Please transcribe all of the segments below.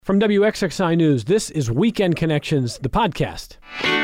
From WXXI News, this is Weekend Connections, the podcast.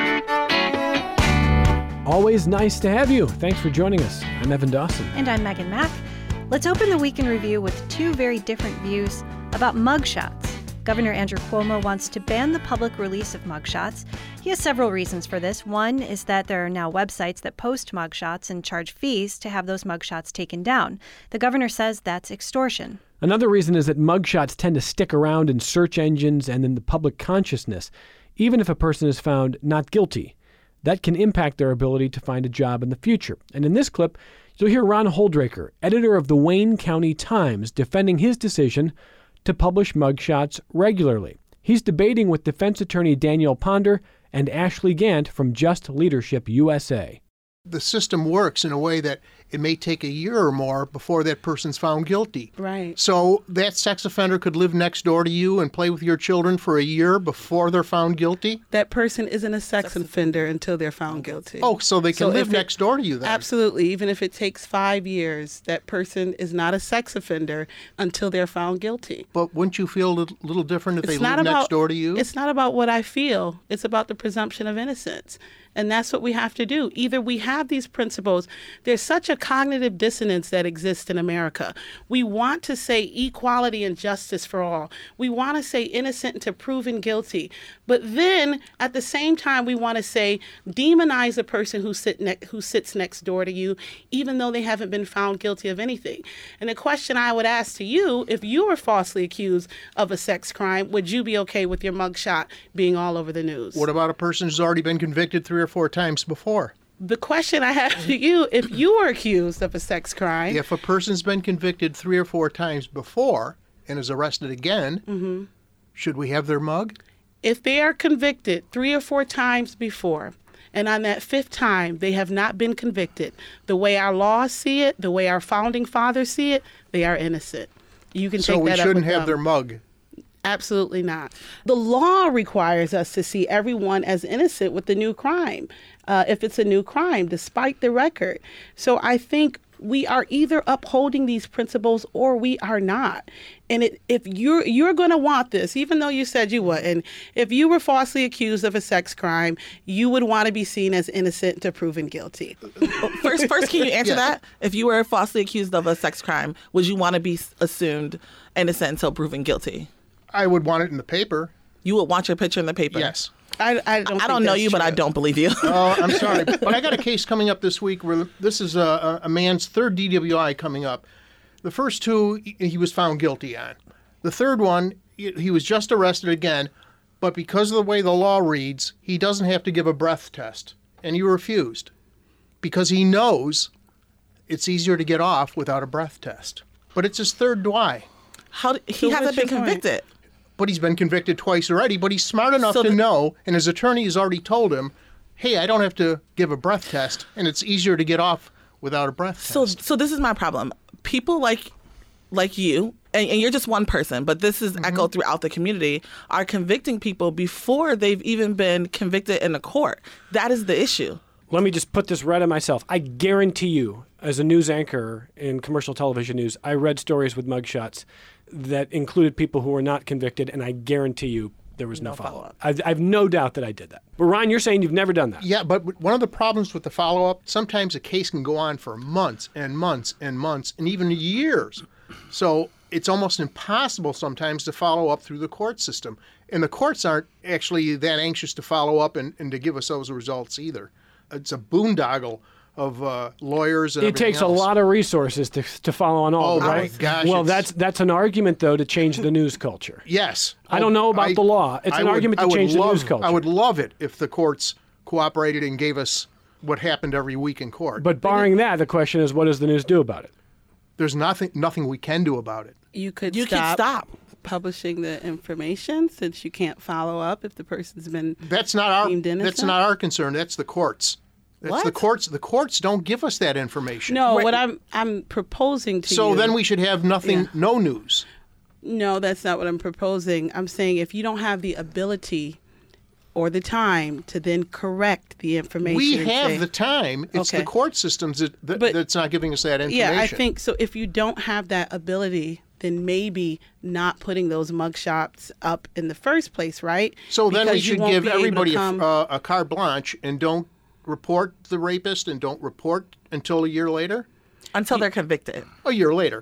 Always nice to have you. Thanks for joining us. I'm Evan Dawson. And I'm Megan Mack. Let's open the week in review with two very different views about mugshots. Governor Andrew Cuomo wants to ban the public release of mugshots. He has several reasons for this. One is that there are now websites that post mugshots and charge fees to have those mugshots taken down. The governor says that's extortion. Another reason is that mugshots tend to stick around in search engines and in the public consciousness, even if a person is found not guilty. That can impact their ability to find a job in the future. And in this clip, you'll hear Ron Holdraker, editor of the Wayne County Times, defending his decision to publish mugshots regularly. He's debating with defense attorney Danielle Ponder and Ashley Gant from Just Leadership USA. The system works in a way that it may take a year or more before that person's found guilty. Right. So that sex offender could live next door to you and play with your children for a year before they're found guilty? That person isn't a sex offender until they're found guilty. Oh, so they can live next door to you then? Absolutely. Even if it takes 5 years, that person is not a sex offender until they're found guilty. But wouldn't you feel a little different if they live next door to you? It's not about what I feel. It's about the presumption of innocence. And that's what we have to do. Either we have these principles. There's such a cognitive dissonance that exists in America. We want to say equality and justice for all. We want to say innocent until proven guilty. But then at the same time, we want to say demonize a person who sits next door to you, even though they haven't been found guilty of anything. And the question I would ask to you, if you were falsely accused of a sex crime, would you be okay with your mugshot being all over the news? What about a person who's already been convicted 3 or 4 times before? The question I have to you, if you were accused of a sex crime... If a person's been convicted 3 or 4 times before and is arrested again, should we have their mug? If they are convicted 3 or 4 times before, and on that 5th time they have not been convicted, the way our laws see it, the way our founding fathers see it, they are innocent. You can take that up with them. So we shouldn't have their mug? Absolutely not. The law requires us to see everyone as innocent with the new crime, if it's a new crime, despite the record. So I think we are either upholding these principles or we are not. And if you're going to want this, even though you said you wouldn't, if you were falsely accused of a sex crime, you would want to be seen as innocent to proven guilty. First, can you answer that? If you were falsely accused of a sex crime, would you want to be assumed innocent until proven guilty? I would want it in the paper. You would want your picture in the paper? Yes. I don't know you, but I don't believe you. Oh, I'm sorry. But I got a case coming up this week where this is a man's 3rd DWI coming up. The first 2, he was found guilty on. The 3rd one, he was just arrested again, but because of the way the law reads, he doesn't have to give a breath test. And he refused because he knows it's easier to get off without a breath test. But it's his 3rd DWI. He hasn't been convicted. But he's been convicted twice already, but he's smart enough to know, and his attorney has already told him, hey, I don't have to give a breath test, and it's easier to get off without a breath test. So this is my problem. People like you, and you're just one person, but this is echoed throughout the community, are convicting people before they've even been convicted in a court. That is the issue. Let me just put this right on myself. I guarantee you, as a news anchor in commercial television news, I read stories with mugshots that included people who were not convicted, and I guarantee you there was no follow-up. I have no doubt that I did that. But Ron, you're saying you've never done that. Yeah, but one of the problems with the follow-up, sometimes a case can go on for months and months and months and even years. So it's almost impossible sometimes to follow up through the court system. And the courts aren't actually that anxious to follow up and to give us those results either. It's a boondoggle of lawyers and it takes else. A lot of resources to follow on all, right? My gosh. Well, that's an argument, though, to change the news culture. Yes. I don't know about the law. It's an argument to change the news culture. I would love it if the courts cooperated and gave us what happened every week in court. But barring that, the question is, what does the news do about it? There's nothing we can do about it. You could stop publishing the information since you can't follow up if the person's been deemed innocent. That's not our concern. That's the courts. That's the courts. The courts don't give us that information. No, what I'm proposing to you. So then we should have nothing, no news. No, that's not what I'm proposing. I'm saying if you don't have the ability or the time to then correct the information. We have the time. It's the court systems that's not giving us that information. Yeah, I think so. If you don't have that ability then maybe not putting those mugshots up in the first place, right? So then we Because you should won't give be able to everybody come- a carte blanche and don't report the rapist and don't report until a year later? Until they're convicted. A year later.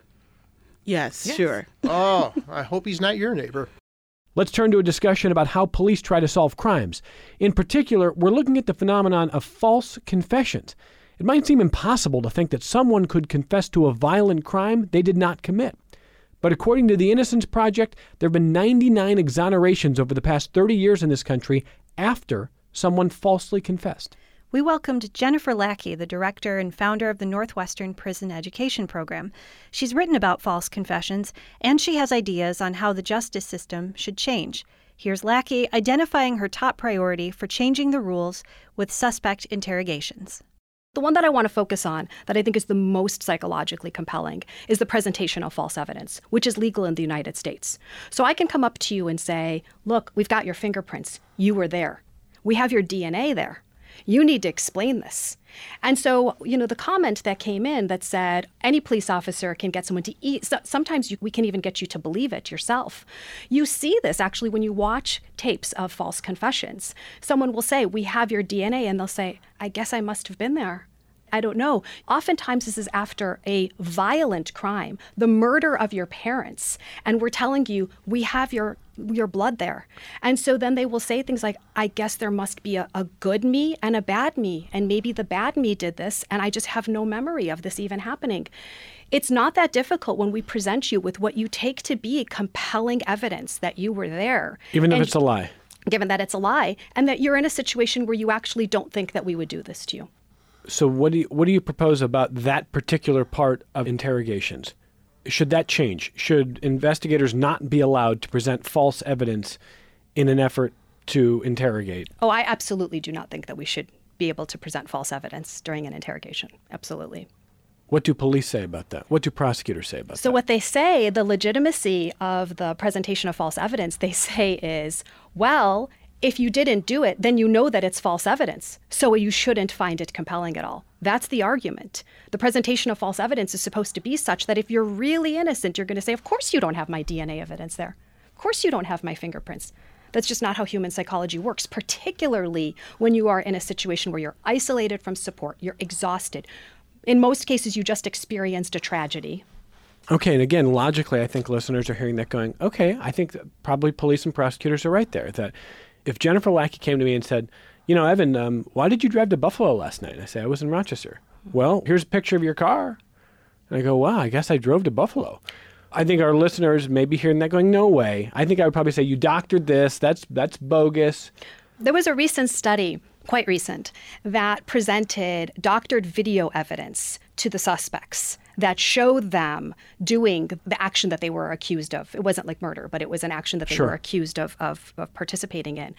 Yes, sure. Oh, I hope he's not your neighbor. Let's turn to a discussion about how police try to solve crimes. In particular, we're looking at the phenomenon of false confessions. It might seem impossible to think that someone could confess to a violent crime they did not commit. But according to the Innocence Project, there have been 99 exonerations over the past 30 years in this country after someone falsely confessed. We welcomed Jennifer Lackey, the director and founder of the Northwestern Prison Education Program. She's written about false confessions, and she has ideas on how the justice system should change. Here's Lackey identifying her top priority for changing the rules with suspect interrogations. The one that I want to focus on, that I think is the most psychologically compelling, is the presentation of false evidence, which is legal in the United States. So I can come up to you and say, look, we've got your fingerprints. You were there. We have your DNA there. You need to explain this. And so, the comment that came in that said any police officer can get someone to eat, so sometimes we can even get you to believe it yourself. You see this actually when you watch tapes of false confessions. Someone will say, we have your DNA, and they'll say, I guess I must have been there. I don't know. Oftentimes this is after a violent crime, the murder of your parents, and we're telling you, we have your blood there. And so then they will say things like, I guess there must be a good me and a bad me, and maybe the bad me did this, and I just have no memory of this even happening. It's not that difficult when we present you with what you take to be compelling evidence that you were there. Even if it's a lie. Given that it's a lie, and that you're in a situation where you actually don't think that we would do this to you. So what do you propose about that particular part of interrogations? Should that change? Should investigators not be allowed to present false evidence in an effort to interrogate? Oh, I absolutely do not think that we should be able to present false evidence during an interrogation. Absolutely. What do police say about that? What do prosecutors say about that? So what they say, the legitimacy of the presentation of false evidence, they say is, well, if you didn't do it, then you know that it's false evidence, so you shouldn't find it compelling at all. That's the argument. The presentation of false evidence is supposed to be such that if you're really innocent, you're going to say, of course you don't have my DNA evidence there. Of course you don't have my fingerprints. That's just not how human psychology works, particularly when you are in a situation where you're isolated from support, you're exhausted. In most cases, you just experienced a tragedy. Okay, and again, logically, I think listeners are hearing that going, okay, I think that probably police and prosecutors are right there, that if Jennifer Lackey came to me and said, Evan, why did you drive to Buffalo last night? And I say, I was in Rochester. Well, here's a picture of your car. And I go, wow, I guess I drove to Buffalo. I think our listeners may be hearing that going, no way. I think I would probably say, you doctored this. That's bogus. There was a recent study, quite recent, that presented doctored video evidence to the suspects that showed them doing the action that they were accused of. It wasn't like murder, but it was an action that they were accused of participating in.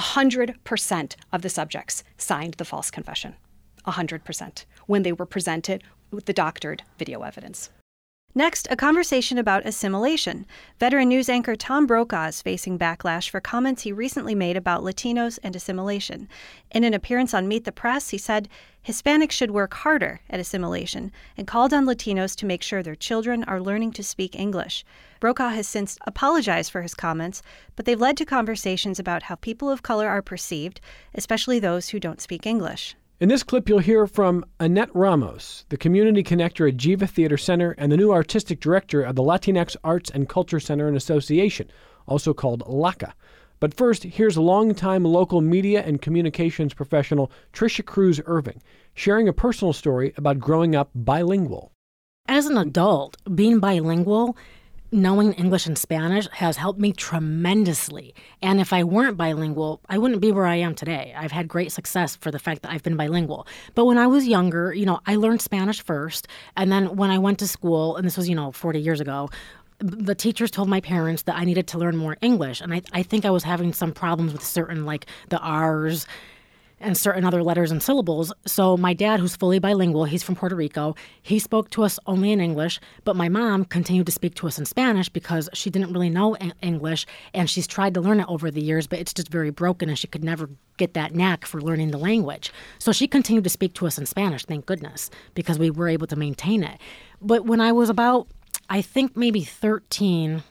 100% of the subjects signed the false confession. 100% when they were presented with the doctored video evidence. Next, a conversation about assimilation. Veteran news anchor Tom Brokaw is facing backlash for comments he recently made about Latinos and assimilation. In an appearance on Meet the Press, he said Hispanics should work harder at assimilation and called on Latinos to make sure their children are learning to speak English. Brokaw has since apologized for his comments, but they've led to conversations about how people of color are perceived, especially those who don't speak English. In this clip, you'll hear from Annette Ramos, the community connector at Jiva Theater Center and the new artistic director of the Latinx Arts and Culture Center and Association, also called LACA. But first, here's longtime local media and communications professional Tricia Cruz Irving, sharing a personal story about growing up bilingual. As an adult, being bilingual, knowing English and Spanish has helped me tremendously. And if I weren't bilingual, I wouldn't be where I am today. I've had great success for the fact that I've been bilingual. But when I was younger, I learned Spanish first. And then when I went to school, and this was, 40 years ago, the teachers told my parents that I needed to learn more English. And I think I was having some problems with certain, like the R's and certain other letters and syllables. So my dad, who's fully bilingual, he's from Puerto Rico, he spoke to us only in English, but my mom continued to speak to us in Spanish because she didn't really know English, and she's tried to learn it over the years, but it's just very broken, and she could never get that knack for learning the language. So she continued to speak to us in Spanish, thank goodness, because we were able to maintain it. But when I was about I think maybe 13.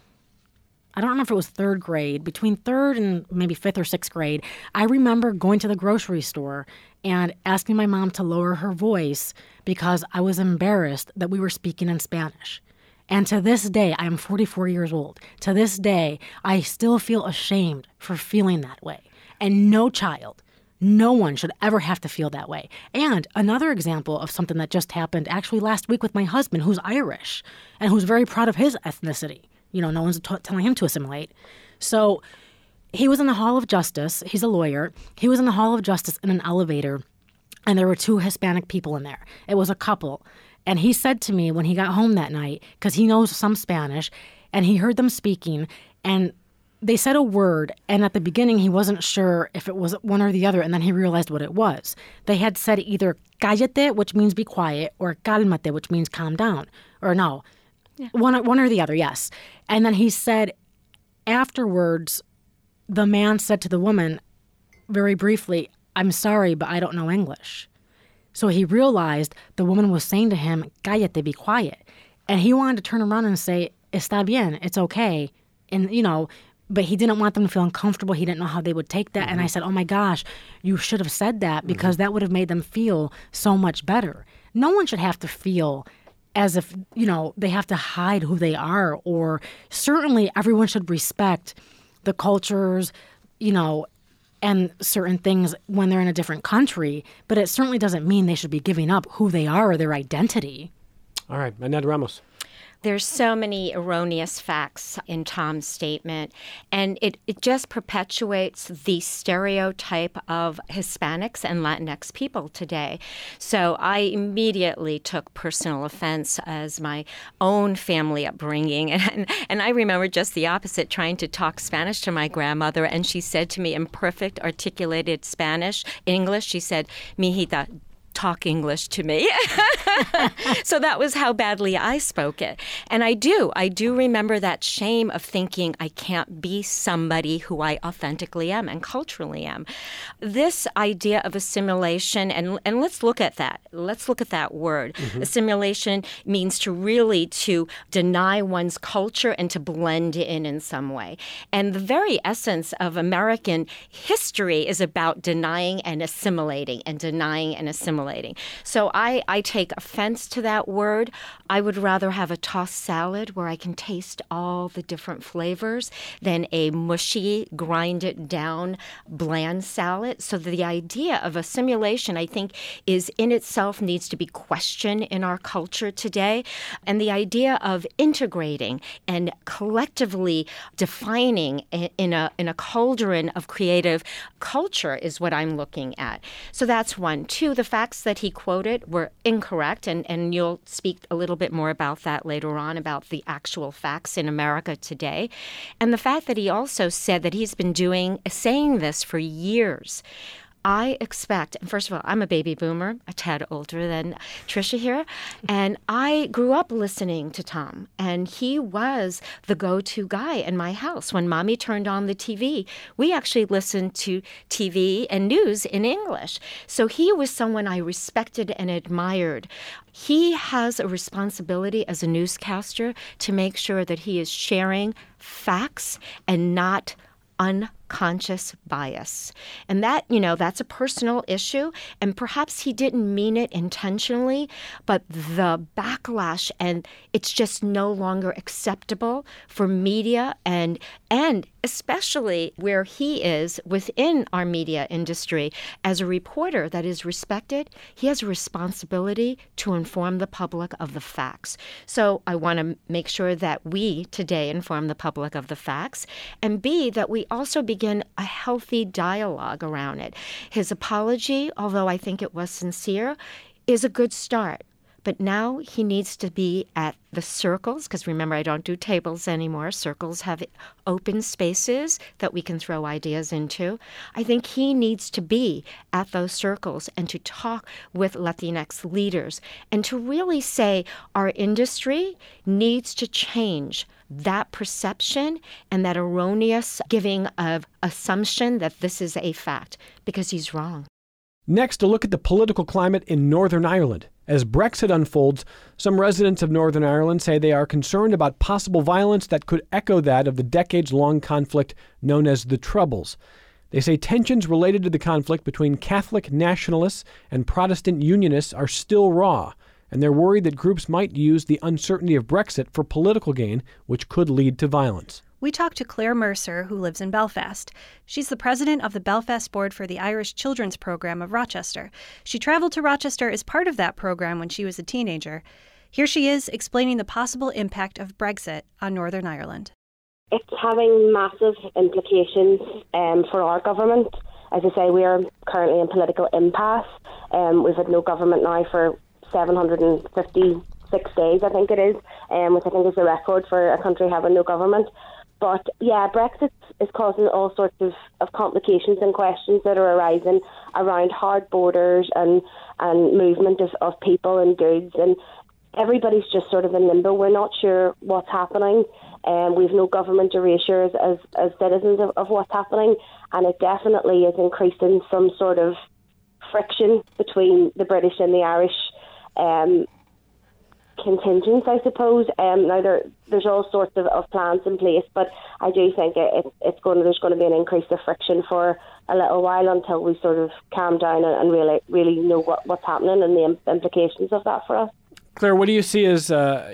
I don't remember if it was third grade, between third and maybe fifth or sixth grade. I remember going to the grocery store and asking my mom to lower her voice because I was embarrassed that we were speaking in Spanish. And to this day, I am 44 years old. To this day, I still feel ashamed for feeling that way. And no child, no one should ever have to feel that way. And another example of something that just happened actually last week with my husband, who's Irish and who's very proud of his ethnicity. You know, no one's telling him to assimilate. So he was in the Hall of Justice. He's a lawyer. He was in the Hall of Justice in an elevator, and there were 2 Hispanic people in there. It was a couple. And he said to me when he got home that night, because he knows some Spanish, and he heard them speaking, and they said a word, and at the beginning he wasn't sure if it was one or the other, and then he realized what it was. They had said either cállate, which means be quiet, or cálmate, which means calm down. Or no, one or the other, yes. And then he said afterwards, the man said to the woman very briefly, "I'm sorry, but I don't know English." So he realized the woman was saying to him, cállate, be quiet. And he wanted to turn around and say, está bien, it's okay. And, you know, but he didn't want them to feel uncomfortable. He didn't know how they would take that. Mm-hmm. And I said, oh my gosh, you should have said that because that would have made them feel so much better. No one should have to feel as if, you know, they have to hide who they are, or certainly everyone should respect the cultures, you know, and certain things when they're in a different country, but it certainly doesn't mean they should be giving up who they are or their identity. All right, Annette Ramos. There's so many erroneous facts in Tom's statement, and it just perpetuates the stereotype of Hispanics and Latinx people today. So I immediately took personal offense as my own family upbringing, and I remember just the opposite, trying to talk Spanish to my grandmother, and she said to me in perfect articulated English, she said, "Mijita, talk English to me." So that was how badly I spoke it. And I do remember that shame of thinking I can't be somebody who I authentically am and culturally am. This idea of assimilation, and let's look at that. Let's look at that word. Mm-hmm. Assimilation means to deny one's culture and to blend in some way. And the very essence of American history is about denying and assimilating and denying and assimilating. So I take offense to that word. I would rather have a tossed salad where I can taste all the different flavors than a mushy, grinded down, bland salad. So the idea of assimilation, I think, is in itself needs to be questioned in our culture today. And the idea of integrating and collectively defining in a cauldron of creative culture is what I'm looking at. So that's one. Two, the facts that he quoted were incorrect, and you'll speak a little bit more about that later on, about the actual facts in America today. And the fact that he also said that he's been saying this for years. I expect, first of all, I'm a baby boomer, a tad older than Tricia here, and I grew up listening to Tom, and he was the go-to guy in my house. When Mommy turned on the TV, we actually listened to TV and news in English. So he was someone I respected and admired. He has a responsibility as a newscaster to make sure that he is sharing facts and not unconscious bias. And that, that's a personal issue. And perhaps he didn't mean it intentionally, but the backlash, and it's just no longer acceptable for media and especially where he is within our media industry as a reporter that is respected. He has a responsibility to inform the public of the facts. So I want to make sure that we today inform the public of the facts, and B, that we also begin a healthy dialogue around it. His apology, although I think it was sincere, is a good start. But now he needs to be at the circles, because remember, I don't do tables anymore. Circles have open spaces that we can throw ideas into. I think he needs to be at those circles and to talk with Latinx leaders and to really say our industry needs to change that perception and that erroneous giving of assumption that this is a fact, because he's wrong. Next, a look at the political climate in Northern Ireland. As Brexit unfolds, some residents of Northern Ireland say they are concerned about possible violence that could echo that of the decades-long conflict known as the Troubles. They say tensions related to the conflict between Catholic nationalists and Protestant unionists are still raw, and they're worried that groups might use the uncertainty of Brexit for political gain, which could lead to violence. We talked to Claire Mercer, who lives in Belfast. She's the president of the Belfast Board for the Irish Children's Program of Rochester. She traveled to Rochester as part of that program when she was a teenager. Here she is explaining the possible impact of Brexit on Northern Ireland. It's having massive implications for our government. As I say, we are currently in political impasse. We've had no government now for 756 days, I think it is, which I think is a record for a country having no government. But yeah, Brexit is causing all sorts of complications and questions that are arising around hard borders and movement of people and goods. And everybody's just sort of in limbo. We're not sure what's happening. We've no government to reassure us as citizens of what's happening. And it definitely is increasing some sort of friction between the British and the Irish contingents, I suppose. Now there's all sorts of plans in place, but I do think there's going to be an increase of friction for a little while until we sort of calm down and really know what's happening and the implications of that for us. Claire, what do you see as,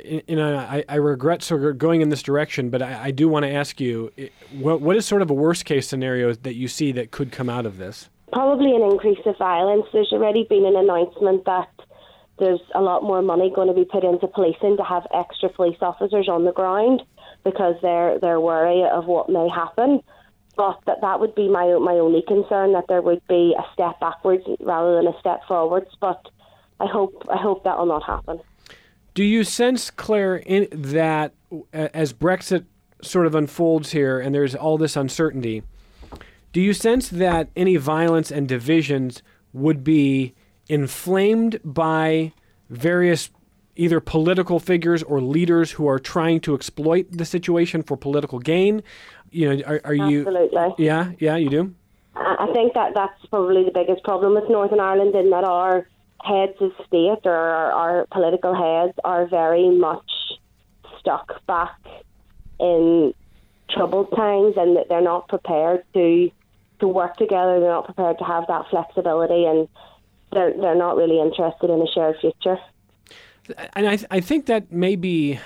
I regret sort of going in this direction, but I do want to ask you, what is sort of a worst case scenario that you see that could come out of this? Probably an increase of violence. There's already been an announcement that there's a lot more money going to be put into policing to have extra police officers on the ground because they're wary of what may happen. But that would be my only concern, that there would be a step backwards rather than a step forwards. But I hope that will not happen. Do you sense, Claire, that as Brexit sort of unfolds here and there's all this uncertainty, do you sense that any violence and divisions would be inflamed by various either political figures or leaders who are trying to exploit the situation for political gain? You know, are you? Absolutely. Yeah, you do? I think that's probably the biggest problem with Northern Ireland, in that our heads of state or our political heads are very much stuck back in troubled times, and that they're not prepared to work together. They're not prepared to have that flexibility, and they're not really interested in a shared future. And I think that may be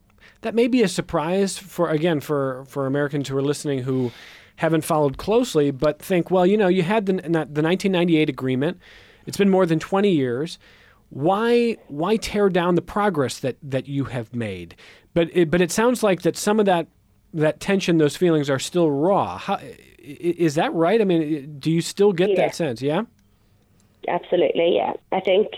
a surprise for Americans who are listening who haven't followed closely, but think, well, you had the 1998 agreement. It's been more than 20 years. Why tear down the progress that you have made? But it sounds like that some of that tension, those feelings are still raw. Is that right? I mean, do you still get that sense? Yeah. Absolutely, yeah. I think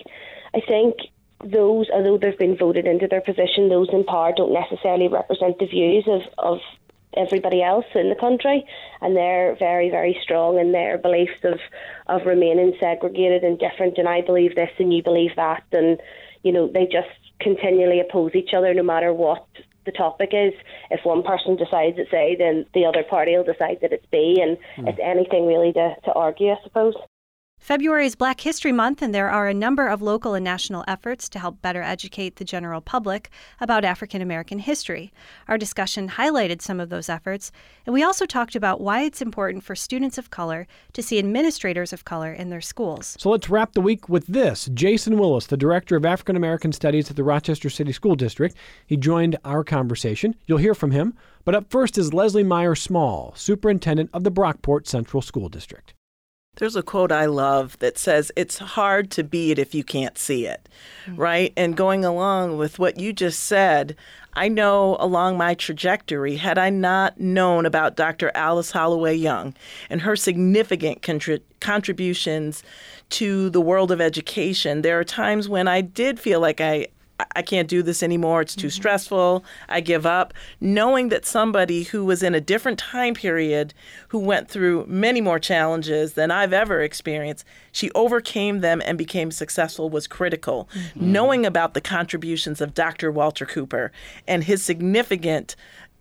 those, although they've been voted into their position, those in power don't necessarily represent the views of everybody else in the country, and they're very, very strong in their beliefs of remaining segregated and different, and I believe this and you believe that, and they just continually oppose each other no matter what the topic is. If one person decides it's A, then the other party will decide that it's B, and it's anything really to argue, I suppose. February is Black History Month, and there are a number of local and national efforts to help better educate the general public about African American history. Our discussion highlighted some of those efforts, and we also talked about why it's important for students of color to see administrators of color in their schools. So let's wrap the week with this. Jason Willis, the Director of African American Studies at the Rochester City School District. He joined our conversation. You'll hear from him. But up first is Leslie Meyer Small, Superintendent of the Brockport Central School District. There's a quote I love that says, it's hard to be it if you can't see it, right? And going along with what you just said, I know along my trajectory, had I not known about Dr. Alice Holloway Young and her significant contributions to the world of education, there are times when I did feel like I can't do this anymore. It's too stressful. I give up. Knowing that somebody who was in a different time period, who went through many more challenges than I've ever experienced, she overcame them and became successful was critical. Knowing about the contributions of Dr. Walter Cooper and his significant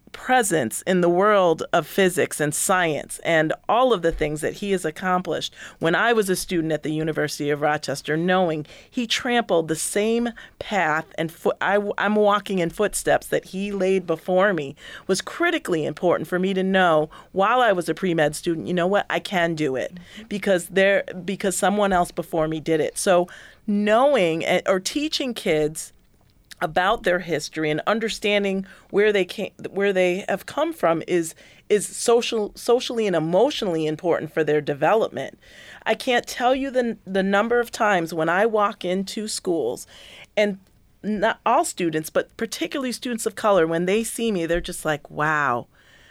presence in the world of physics and science and all of the things that he has accomplished when I was a student at the University of Rochester, knowing he trampled the same path and I'm walking in footsteps that he laid before me, was critically important for me to know while I was a pre-med student, you know what, I can do it because someone else before me did it. So knowing or teaching kids about their history and understanding where they have come from is socially and emotionally important for their development. I can't tell you the number of times when I walk into schools, and not all students, but particularly students of color, when they see me, they're just like, wow,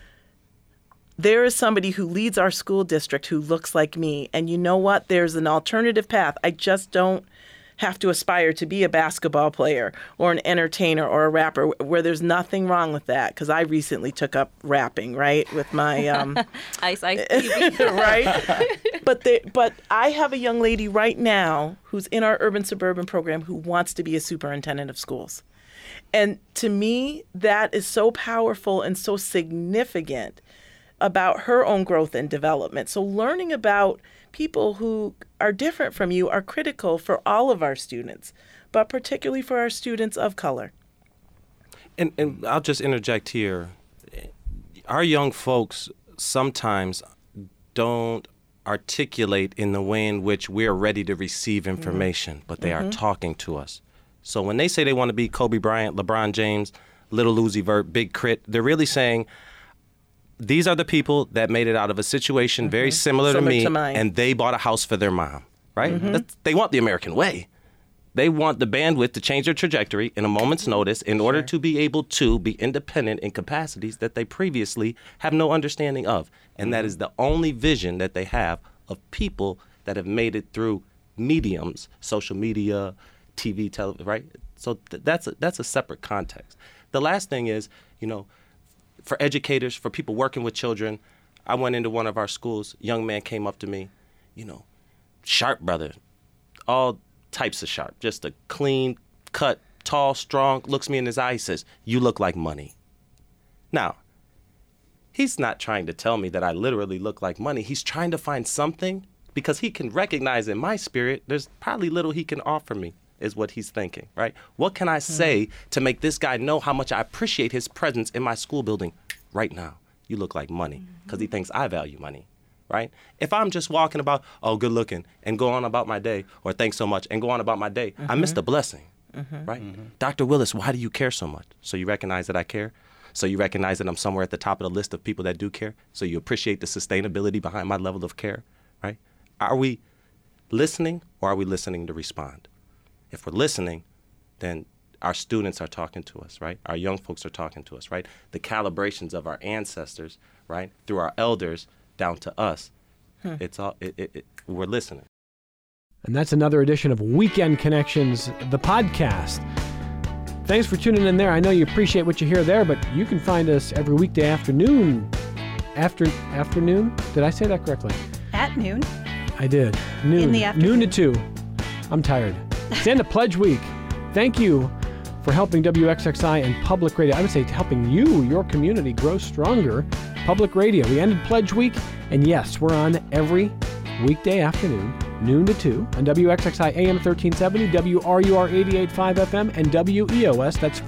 there is somebody who leads our school district who looks like me. And you know what? There's an alternative path. I just don't have to aspire to be a basketball player or an entertainer or a rapper, where there's nothing wrong with that, because I recently took up rapping, right, with my Ice TV. right? But I have a young lady right now who's in our urban suburban program who wants to be a superintendent of schools. And to me, that is so powerful and so significant about her own growth and development. So learning about people who are different from you are critical for all of our students, but particularly for our students of color. And I'll just interject here. Our young folks sometimes don't articulate in the way in which we're ready to receive information, but they are talking to us. So when they say they want to be Kobe Bryant, LeBron James, Little Uzi Vert, Big Crit, they're really saying, these are the people that made it out of a situation very similar to me, and they bought a house for their mom, right? They want the American way. They want the bandwidth to change their trajectory in a moment's notice in order to be able to be independent in capacities that they previously have no understanding of. And that is the only vision that they have of people that have made it through mediums, social media, TV, television, right? So that's a separate context. The last thing is, for educators, for people working with children, I went into one of our schools. Young man came up to me, sharp brother, all types of sharp, just a clean cut, tall, strong, looks me in his eye, says, "You look like money." Now, he's not trying to tell me that I literally look like money. He's trying to find something, because he can recognize in my spirit there's probably little he can offer me, is what he's thinking, right? What can I say to make this guy know how much I appreciate his presence in my school building right now? You look like money, because he thinks I value money, right? If I'm just walking about, oh, good looking, and go on about my day, or thanks so much, and go on about my day, I missed the blessing, right? Dr. Willis, why do you care so much? So you recognize that I care? So you recognize that I'm somewhere at the top of the list of people that do care? So you appreciate the sustainability behind my level of care, right? Are we listening, or are we listening to respond? If we're listening, then our students are talking to us, right? Our young folks are talking to us, right? The calibrations of our ancestors, right, through our elders down to us, it's all we're listening. And that's another edition of Weekend Connections, the podcast. Thanks for tuning in there. I know you appreciate what you hear there, but you can find us every weekday afternoon. Afternoon? Did I say that correctly? At noon. I did. Noon. In the afternoon. Noon to 2. I'm tired. It's the end of Pledge Week. Thank you for helping WXXI and Public Radio. I would say helping you, your community, grow stronger. Public Radio. We ended Pledge Week, and yes, we're on every weekday afternoon, noon to 2, on WXXI AM 1370, WRUR 88.5 FM, and WEOS. That's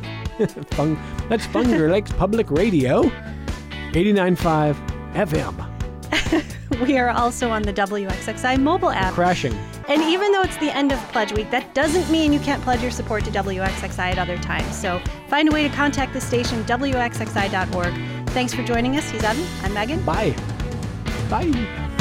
Finger Lakes Public Radio, 89.5 FM. We are also on the WXXI mobile app. Crashing. And even though it's the end of Pledge Week, that doesn't mean you can't pledge your support to WXXI at other times. So find a way to contact the station, WXXI.org. Thanks for joining us. He's Evan. I'm Megan. Bye. Bye.